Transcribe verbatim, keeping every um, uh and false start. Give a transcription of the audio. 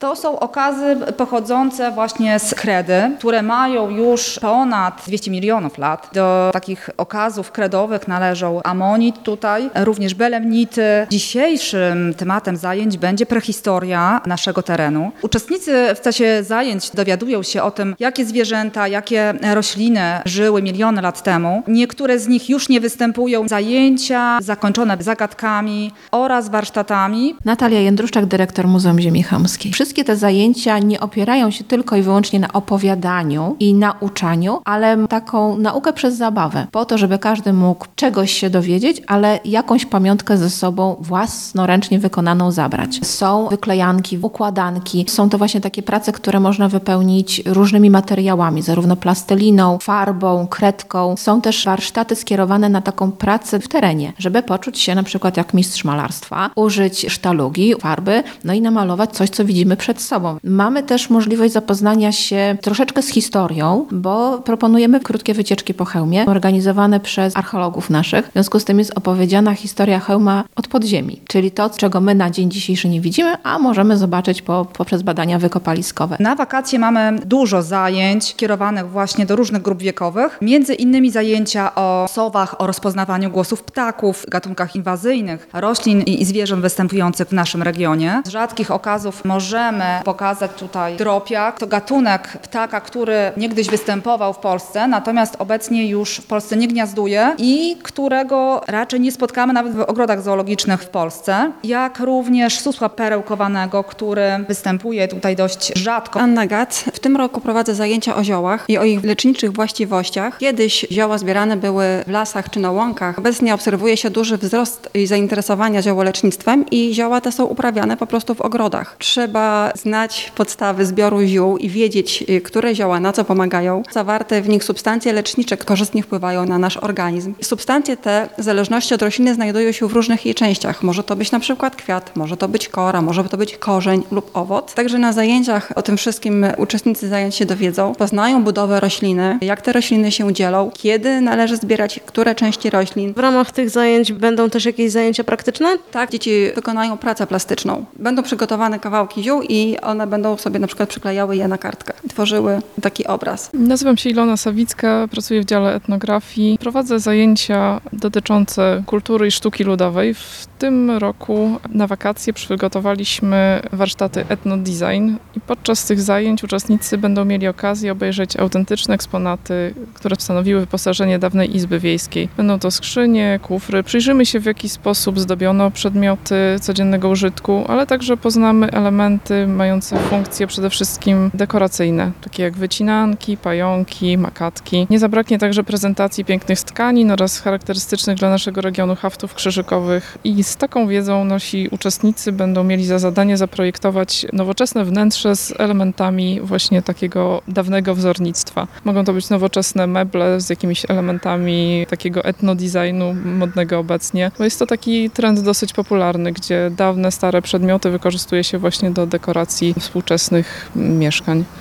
To są okazy pochodzące właśnie z kredy, które mają już ponad dwieście milionów lat. Do takich okazów kredowych należą amonit tutaj, również belemnity. Dzisiejszym tematem zajęć będzie prehistoria naszego terenu. Uczestnicy w czasie zajęć dowiadują się o tym, jakie zwierzęta, jakie rośliny żyły miliony lat temu. Niektóre z nich już nie występują. Zajęcia zakończone zagadkami oraz warsztatami. Natalia Jędruszczak, dyrektor Muzeum Ziemi Chełmskiej. Wszystkie te zajęcia nie opierają się tylko i wyłącznie na opowiadaniu i nauczaniu, ale taką naukę przez zabawę. Po to, żeby każdy mógł czegoś się dowiedzieć, ale jakąś pamiątkę ze sobą własnoręcznie wykonaną zabrać. Są wyklejanki, układanki. Są to właśnie takie prace, które można wypełnić różnymi materiałami, zarówno plasteliną, farbą, kredką. Są też warsztaty skierowane na taką pracę w terenie, żeby poczuć się na przykład jak mistrz malarstwa, użyć sztalugi, farby, no i namalować coś, co widzimy przed sobą. Mamy też możliwość zapoznania się troszeczkę z historią, bo proponujemy krótkie wycieczki po Chełmie, organizowane przez archeologów naszych. W związku z tym jest opowiedziana historia Chełma od podziemi, czyli to, czego my na dzień dzisiejszy nie widzimy, a możemy zobaczyć po, poprzez badania wykopaliskowe. Na wakacje mamy dużo zajęć kierowanych właśnie do różnych grup wiekowych, między innymi zajęcia o sowach, o rozpoznawaniu głosów ptaków, gatunkach inwazyjnych, roślin i zwierząt występujących w naszym regionie. Z rzadkich okazów możemy pokazać tutaj dropiak. To gatunek ptaka, który niegdyś występował w Polsce, natomiast obecnie już w Polsce nie gniazduje i którego raczej nie spotkamy nawet w ogrodach zoologicznych w Polsce, jak również susła perełkowanego, który występuje tutaj dość rzadko. Anna Gac. W tym roku prowadzę zajęcia o ziołach i o ich leczniczych właściwościach. Kiedyś zioła zbierane były w lasach czy na łąkach. Obecnie obserwuje się duży wzrost i zainteresowania ziołolecznictwem i zioła te są uprawiane po prostu w ogrodach. Trzeba znać podstawy zbioru ziół i wiedzieć, które zioła na co pomagają. Zawarte w nich substancje lecznicze korzystnie wpływają na nasz organizm. Substancje te w zależności od rośliny znajdują się w różnych jej częściach. Może to być na przykład kwiat, może to być kora, może to być korzeń lub owoc. Także na zajęciach o tym wszystkim uczestnicy zajęć się dowiedzą, poznają budowę rośliny, jak te rośliny się dzielą, kiedy należy zbierać które części roślin. W ramach tych zajęć będą też jakieś zajęcia praktyczne? Tak, dzieci wykonają pracę plastyczną. Będą przygotowane kawałki ziół i one będą sobie na przykład przyklejały je na kartkę. Tworzyły taki obraz. Nazywam się Ilona Sawicka, pracuję w dziale etnografii. Prowadzę zajęcia dotyczące kultury i sztuki ludowej. W tym roku na wakacje przygotowaliśmy warsztaty etnodesign i podczas tych zajęć uczestnicy będą mieli okazję obejrzeć autentyczne eksponaty, które stanowiły wyposażenie dawnej izby wiejskiej. Będą to skrzynie, kufry. Przyjrzymy się, w jaki sposób zdobiono przedmioty codziennego użytku, ale także poznamy elementy mające funkcje przede wszystkim dekoracyjne, takie jak wycinanki, pająki, makatki. Nie zabraknie także prezentacji pięknych tkanin oraz charakterystycznych dla naszego regionu haftów krzyżykowych i z taką wiedzą nasi uczestnicy będą mieli za zadanie zaprojektować nowoczesne wnętrze z elementami właśnie takiego dawnego wzornictwa. Mogą to być nowoczesne meble z jakimiś elementami takiego etnodesignu modnego obecnie, bo jest to taki trend dosyć popularny, gdzie dawne, stare przedmioty wykorzystuje się właśnie do dekoracji współczesnych mieszkań.